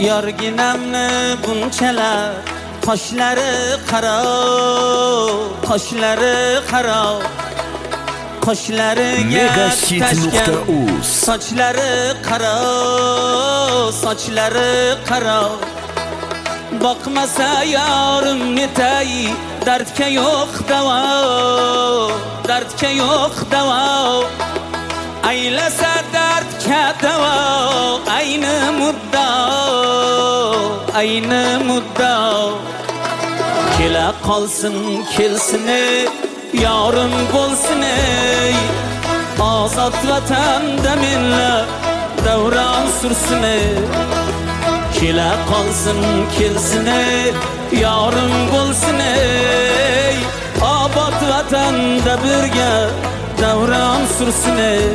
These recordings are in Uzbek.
Yorginamni bunchalar qoshlari qaro, qoshlari qaro, qoshlariga tashgan sochlari qaro, sochlari qaro. Boqmasa yorim netay, dardga yo'q davo, dardga yo'q davo. Aylasa dardga davo, ayni muddao, ayni muddao. Kela qolsin kelsin yorim bo'lsin ey, ozod vatanda menlar davron sursin ey. Kela qolsin kelsin yorim bo'lsin ey, obod vatanda birga davron sursin ey.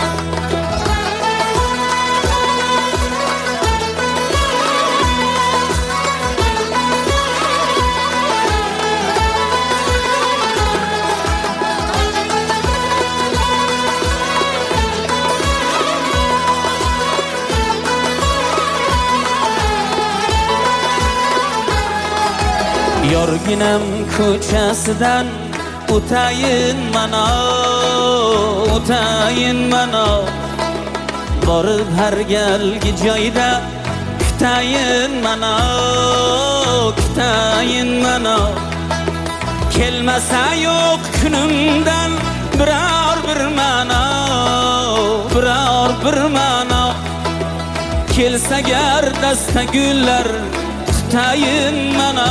Yorginam ko'chasidan o'tayin mana, o'tayin mana. Borib har galgi joyda kutayin mana, kutayin mana. Kelmasa yo'q kunimdan biror bir mana, biror bir mana. Kelsa gar dasta gullar tutayin mana,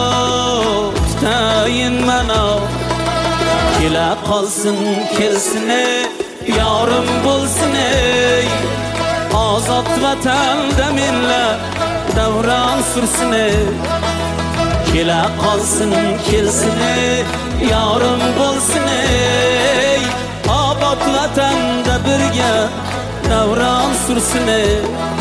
tutayin mana. Kela qolsin kelsin yorim bo'lsin ey, ozod vatanda menlar davron sursin ey. Kela qolsin kelsin yorim bo'lsin ey, obod vatanda birga davron sursin ey.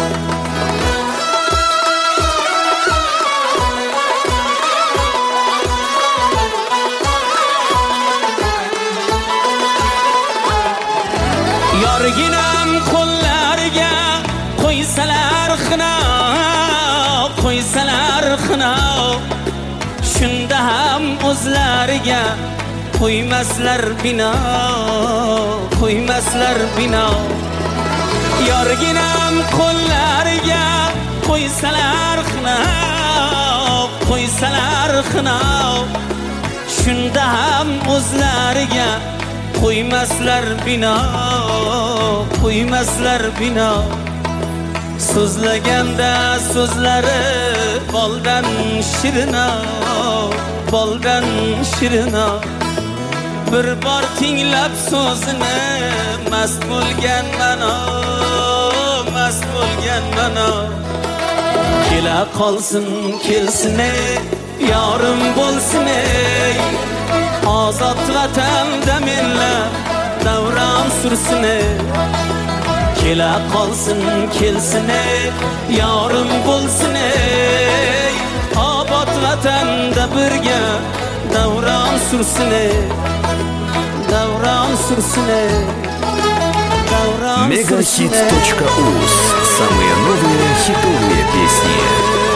Yorginam qo'llariga qo'ysalar xina, qo'ysalar xina. Shunda ham o'zlariga qo'ymaslar bino, qo'ymaslar bino. Yorginam qo'llariga qo'ysalar xina, qo'ysalar xina. Shunda ham o'zlariga qo'ymaslar bino, qo'ymaslar bino. So'zlaganda so'zlari boldan shirina, boldan shirina. Bir bor tinglab so'zini mast bo'lgan mana, mast bo'lgan mana. Kela qolsin kelsin yorim bo'lsin ey, ozod vatanda menlar davron sursin ey. Kela qolsin kelsin yorim bo'lsin ey, obod vatanda birga davron sursin ey, davron sursin ey, davron sursin ey. Megahit.uz. Самые новые хитовые песни.